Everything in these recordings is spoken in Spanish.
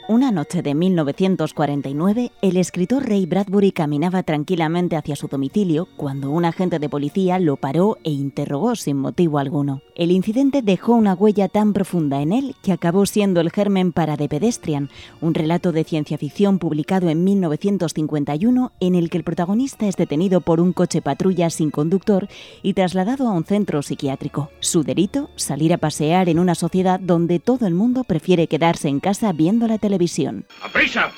Una noche de 1949, el escritor Ray Bradbury caminaba tranquilamente hacia su domicilio cuando un agente de policía lo paró e interrogó sin motivo alguno. El incidente dejó una huella tan profunda en él que acabó siendo el germen para The Pedestrian, un relato de ciencia ficción publicado en 1951 en el que el protagonista es detenido por un coche patrulla sin conductor y trasladado a un centro psiquiátrico. Su delito, salir a pasear en una sociedad donde todo el mundo prefiere quedarse en casa viendo la televisión. ¡Aprisa!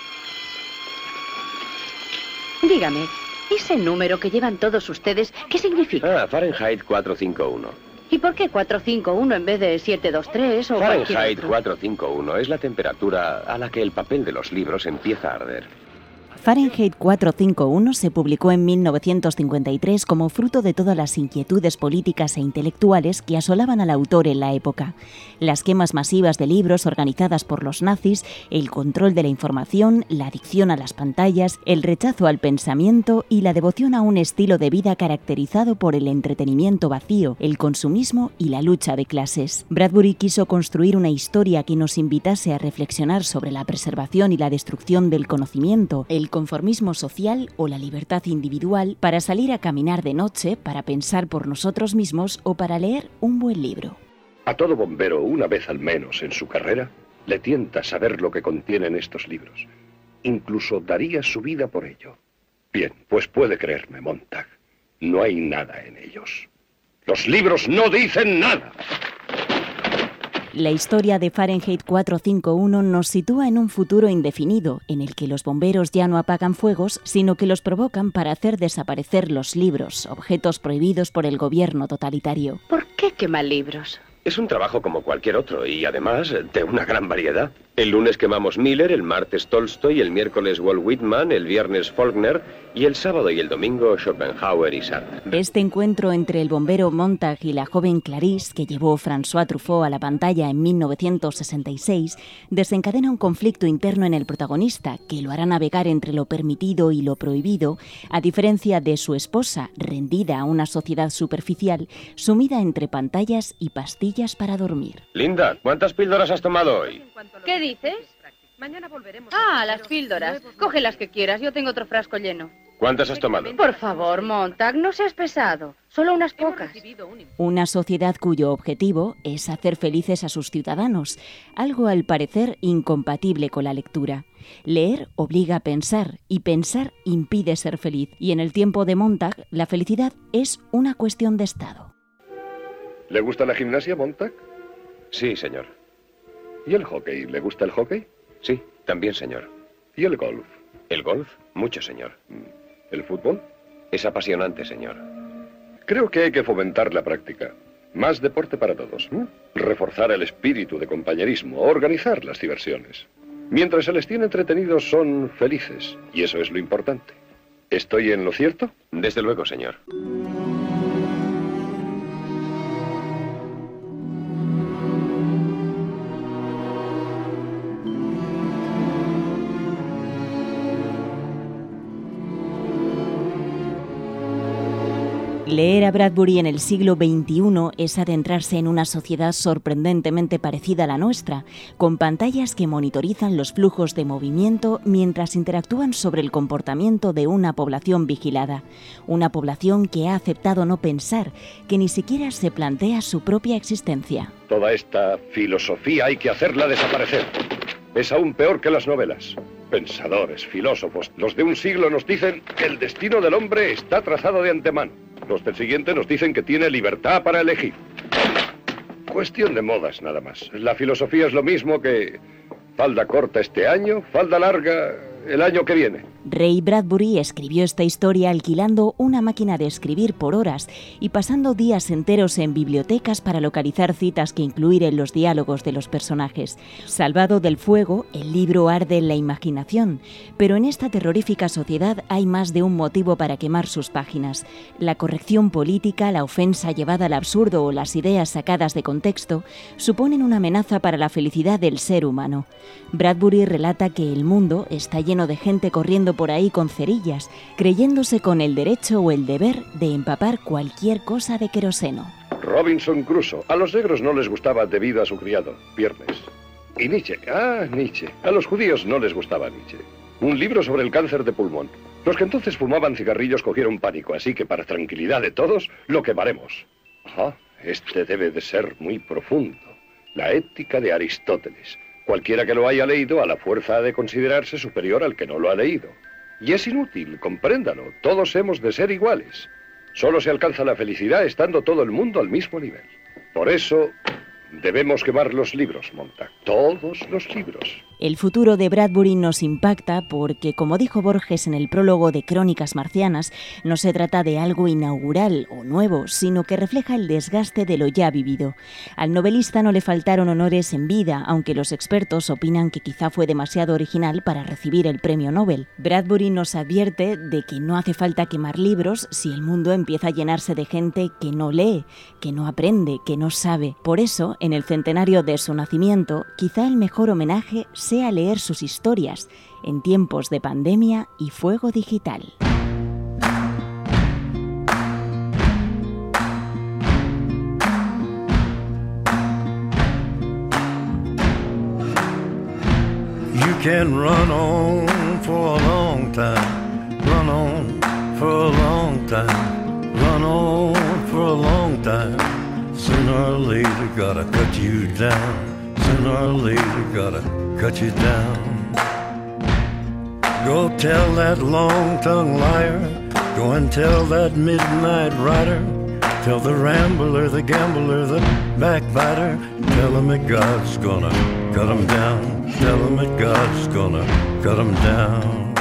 Dígame, ese número que llevan todos ustedes, ¿qué significa? Fahrenheit 451. ¿Y por qué 451 en vez de 723 o Fahrenheit 451 es la temperatura a la que el papel de los libros empieza a arder. Fahrenheit 451 se publicó en 1953 como fruto de todas las inquietudes políticas e intelectuales que asolaban al autor en la época. Las quemas masivas de libros organizadas por los nazis, el control de la información, la adicción a las pantallas, el rechazo al pensamiento y la devoción a un estilo de vida caracterizado por el entretenimiento vacío, el consumismo y la lucha de clases. Bradbury quiso construir una historia que nos invitase a reflexionar sobre la preservación y la destrucción del conocimiento, el conformismo social o la libertad individual para salir a caminar de noche, para pensar por nosotros mismos o para leer un buen libro. A todo bombero, una vez al menos en su carrera, le tienta saber lo que contienen estos libros. Incluso daría su vida por ello. Bien, pues puede creerme, Montag. No hay nada en ellos. Los libros no dicen nada. La historia de Fahrenheit 451 nos sitúa en un futuro indefinido, en el que los bomberos ya no apagan fuegos, sino que los provocan para hacer desaparecer los libros, objetos prohibidos por el gobierno totalitario. ¿Por qué queman libros? Es un trabajo como cualquier otro y además de una gran variedad. El lunes quemamos Miller, el martes Tolstoy, el miércoles Walt Whitman, el viernes Faulkner y el sábado y el domingo Schopenhauer y Sartre. Este encuentro entre el bombero Montag y la joven Clarice, que llevó François Truffaut a la pantalla en 1966, desencadena un conflicto interno en el protagonista que lo hará navegar entre lo permitido y lo prohibido, a diferencia de su esposa, rendida a una sociedad superficial, sumida entre pantallas y pastillas para dormir. Linda, ¿cuántas píldoras has tomado hoy? ¿Qué dices? Mañana volveremos. Las píldoras. Coge las que quieras, yo tengo otro frasco lleno. ¿Cuántas has tomado? Por favor, Montag, no seas pesado. Solo unas pocas. Una sociedad cuyo objetivo es hacer felices a sus ciudadanos, algo al parecer incompatible con la lectura. Leer obliga a pensar y pensar impide ser feliz. Y en el tiempo de Montag, la felicidad es una cuestión de estado. ¿Le gusta la gimnasia, Montag? Sí, señor. ¿Y el hockey? ¿Le gusta el hockey? Sí, también, señor. ¿Y el golf? ¿El golf? Mucho, señor. ¿El fútbol? Es apasionante, señor. Creo que hay que fomentar la práctica. Más deporte para todos. Reforzar el espíritu de compañerismo, organizar las diversiones. Mientras se les tiene entretenidos, son felices. Y eso es lo importante. ¿Estoy en lo cierto? Desde luego, señor. Leer a Bradbury en el siglo XXI es adentrarse en una sociedad sorprendentemente parecida a la nuestra, con pantallas que monitorizan los flujos de movimiento mientras interactúan sobre el comportamiento de una población vigilada, una población que ha aceptado no pensar, que ni siquiera se plantea su propia existencia. Toda esta filosofía hay que hacerla desaparecer. Es aún peor que las novelas. Pensadores, filósofos, los de un siglo nos dicen que el destino del hombre está trazado de antemano. Los del siguiente nos dicen que tiene libertad para elegir. Cuestión de modas, nada más. La filosofía es lo mismo que falda corta este año, falda larga el año que viene. Ray Bradbury escribió esta historia alquilando una máquina de escribir por horas y pasando días enteros en bibliotecas para localizar citas que incluir en los diálogos de los personajes. Salvado del fuego, el libro arde en la imaginación, pero en esta terrorífica sociedad hay más de un motivo para quemar sus páginas. La corrección política, la ofensa llevada al absurdo o las ideas sacadas de contexto suponen una amenaza para la felicidad del ser humano. Bradbury relata que el mundo está lleno de gente corriendo por ahí con cerillas, creyéndose con el derecho o el deber de empapar cualquier cosa de queroseno. Robinson Crusoe. A los negros no les gustaba debido a su criado, Viernes. Y Nietzsche. Ah, Nietzsche. A los judíos no les gustaba Nietzsche. Un libro sobre el cáncer de pulmón. Los que entonces fumaban cigarrillos cogieron pánico, así que para tranquilidad de todos, lo quemaremos. Ajá, este debe de ser muy profundo. La ética de Aristóteles. Cualquiera que lo haya leído, a la fuerza ha de considerarse superior al que no lo ha leído. Y es inútil, compréndalo. Todos hemos de ser iguales. Solo se alcanza la felicidad estando todo el mundo al mismo nivel. Por eso, debemos quemar los libros, Montag. Todos los libros. El futuro de Bradbury nos impacta porque, como dijo Borges en el prólogo de Crónicas Marcianas, no se trata de algo inaugural o nuevo, sino que refleja el desgaste de lo ya vivido. Al novelista no le faltaron honores en vida, aunque los expertos opinan que quizá fue demasiado original para recibir el premio Nobel. Bradbury nos advierte de que no hace falta quemar libros si el mundo empieza a llenarse de gente que no lee, que no aprende, que no sabe. Por eso, en el centenario de su nacimiento, quizá el mejor homenaje sea leer sus historias en tiempos de pandemia y fuego digital. You can run on for a long time, run on for a long time, run on for a long time. Sooner or later gotta cut you down, sooner or later gotta cut you down. Go tell that long-tongued liar, go and tell that midnight rider, tell the rambler, the gambler, the backbiter, tell him that God's gonna cut him down, tell him that God's gonna cut him down.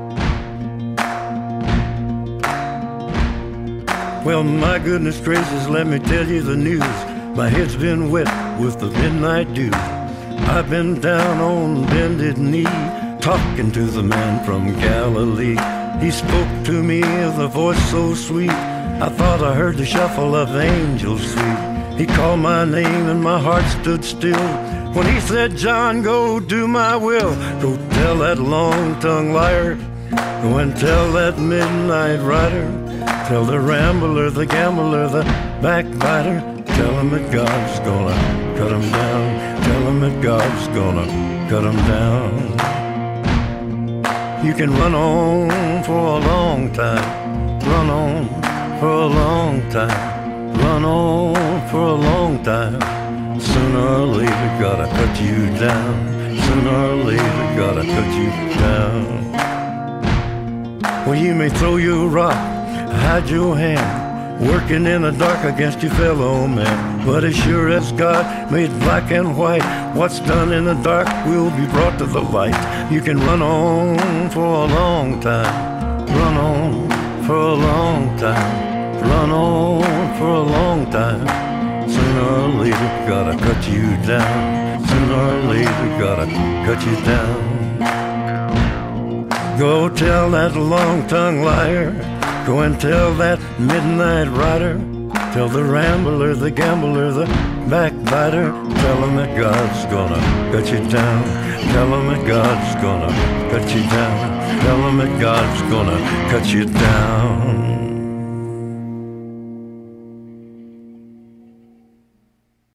Well, my goodness gracious, let me tell you the news. My head's been wet with the midnight dew. I've been down on bended knee, talking to the man from Galilee. He spoke to me with a voice so sweet, I thought I heard the shuffle of angels sweet. He called my name and my heart stood still when he said, John, go do my will. Go tell that long-tongued liar, go and tell that midnight rider, tell the rambler, the gambler, the backbiter, tell him that God's gonna cut him down, tell him that God's gonna cut him down. You can run on for a long time, run on for a long time, run on for a long time. Sooner or later gotta cut you down, sooner or later gotta cut you down. Well, you may throw your rock, hide your hand, working in the dark against your fellow man. But as sure as God made black and white, what's done in the dark will be brought to the light. You can run on for a long time, run on for a long time, run on for a long time. Sooner or later gotta cut you down, sooner or later gotta cut you down. Go tell that long-tongued liar, go and tell that midnight rider, tell the rambler, the gambler, the backbiter, tell him that God's gonna cut you down, tell him that God's gonna cut you down, tell him that God's gonna cut you down.